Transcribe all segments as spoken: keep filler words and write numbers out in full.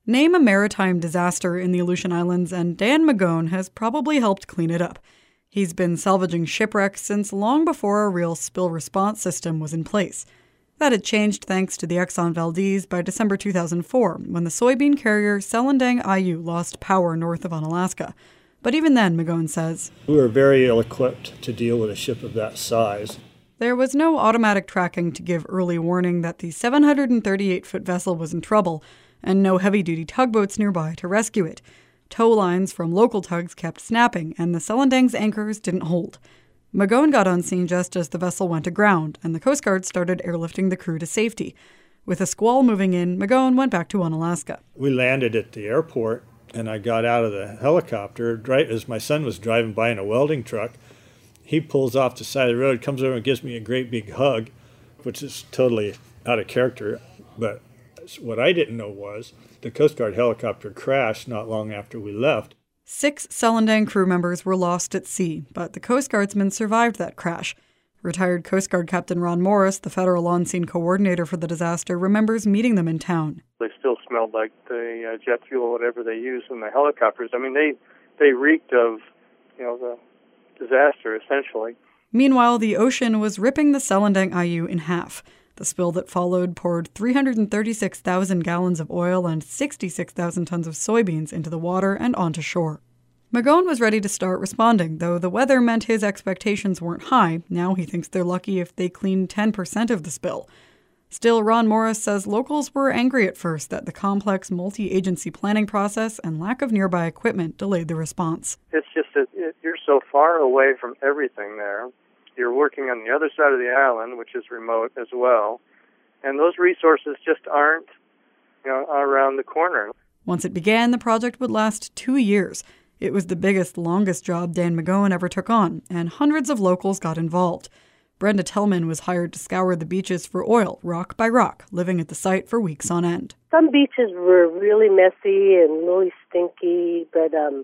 Name a maritime disaster in the Aleutian Islands, and Dan Magone has probably helped clean it up. He's been salvaging shipwrecks since long before a real spill response system was in place. That had changed thanks to the Exxon Valdez by December two thousand four, when the soybean carrier Selendang Ayu lost power north of Unalaska. But even then, Magone says, we were very ill-equipped to deal with a ship of that size. There was no automatic tracking to give early warning that the seven hundred thirty-eight foot vessel was in trouble, and no heavy-duty tugboats nearby to rescue it. Tow lines from local tugs kept snapping, and the Selendang's anchors didn't hold. Magone got on scene just as the vessel went aground, and the Coast Guard started airlifting the crew to safety. With a squall moving in, Magone went back to Unalaska. We landed at the airport, and I got out of the helicopter right as my son was driving by in a welding truck. He pulls off the side of the road, comes over and gives me a great big hug, which is totally out of character. But what I didn't know was the Coast Guard helicopter crashed not long after we left. Six Selendang crew members were lost at sea, but the Coast Guardsmen survived that crash. Retired Coast Guard Captain Ron Morris, the federal on-scene coordinator for the disaster, remembers meeting them in town. They still smelled like the uh, jet fuel, whatever they used in the helicopters. I mean, they, they reeked of, you know, the disaster, essentially. Meanwhile, the ocean was ripping the Selendang Ayu in half. The spill that followed poured three hundred thirty-six thousand gallons of oil and sixty-six thousand tons of soybeans into the water and onto shore. Magone was ready to start responding, though the weather meant his expectations weren't high. Now he thinks they're lucky if they clean ten percent of the spill. Still, Ron Morris says locals were angry at first that the complex multi-agency planning process and lack of nearby equipment delayed the response. It's just that it, you're so far away from everything there. You're working on the other side of the island, which is remote as well. And those resources just aren't, you know, around the corner. Once it began, the project would last two years. It was the biggest, longest job Dan Magone ever took on, and hundreds of locals got involved. Brenda Tellman was hired to scour the beaches for oil, rock by rock, living at the site for weeks on end. Some beaches were really messy and really stinky, but um,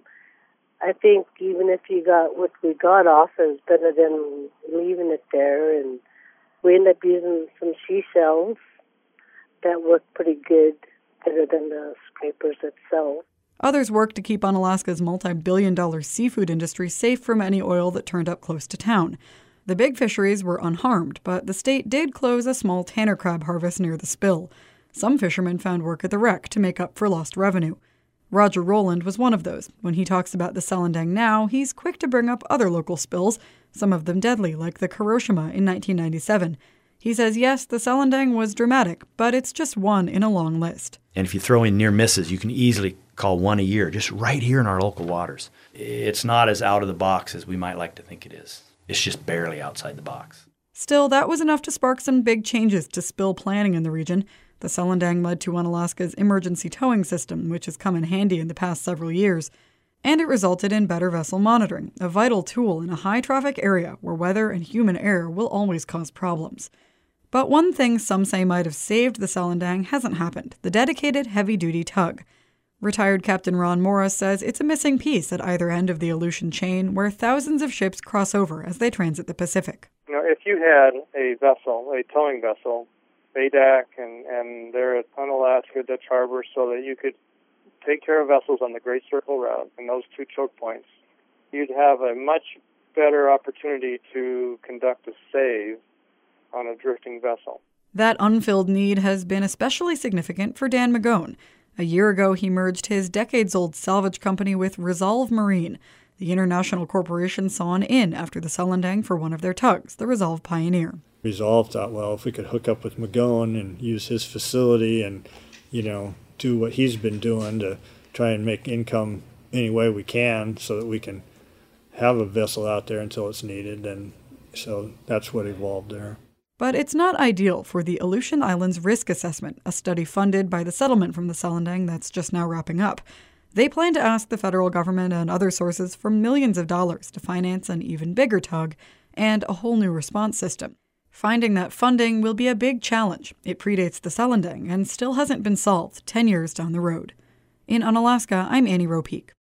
I think even if you got what we got off, it was better than leaving it there. And we ended up using some seashells that worked pretty good, better than the scrapers itself. Others worked to keep Unalaska's multi-billion dollar seafood industry safe from any oil that turned up close to town. The big fisheries were unharmed, but the state did close a small tanner crab harvest near the spill. Some fishermen found work at the wreck to make up for lost revenue. Roger Rowland was one of those. When he talks about the Selendang now, he's quick to bring up other local spills, some of them deadly, like the Kuroshima in nineteen ninety-seven. He says, yes, the Selendang was dramatic, but it's just one in a long list. And if you throw in near misses, you can easily call one a year, just right here in our local waters. It's not as out of the box as we might like to think it is. It's just barely outside the box. Still, that was enough to spark some big changes to spill planning in the region. The Selendang led to Unalaska's emergency towing system, which has come in handy in the past several years. And it resulted in better vessel monitoring, a vital tool in a high-traffic area where weather and human error will always cause problems. But one thing some say might have saved the Selendang hasn't happened: the dedicated heavy-duty tug. Retired Captain Ron Morris says it's a missing piece at either end of the Aleutian chain where thousands of ships cross over as they transit the Pacific. You know, if you had a vessel, a towing vessel, A D A C, and, and they're at Unalaska, Dutch Harbor, so that you could take care of vessels on the Great Circle Route and those two choke points, you'd have a much better opportunity to conduct a save on a drifting vessel. That unfilled need has been especially significant for Dan Magone. A year ago, he merged his decades-old salvage company with Resolve Marine. The international corporation saw an in after the Selendang for one of their tugs, the Resolve Pioneer. Resolve thought, well, if we could hook up with Magone and use his facility and, you know, do what he's been doing to try and make income any way we can so that we can have a vessel out there until it's needed. And so that's what evolved there. But it's not ideal for the Aleutian Islands Risk Assessment, a study funded by the settlement from the Selendang that's just now wrapping up. They plan to ask the federal government and other sources for millions of dollars to finance an even bigger tug and a whole new response system. Finding that funding will be a big challenge. It predates the Selendang and still hasn't been solved ten years down the road. In Unalaska, I'm Annie Ropeek.